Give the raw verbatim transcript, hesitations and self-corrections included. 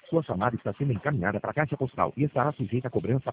Sua chamada está sendo encaminhada para a caixa postal e estará sujeita a cobrança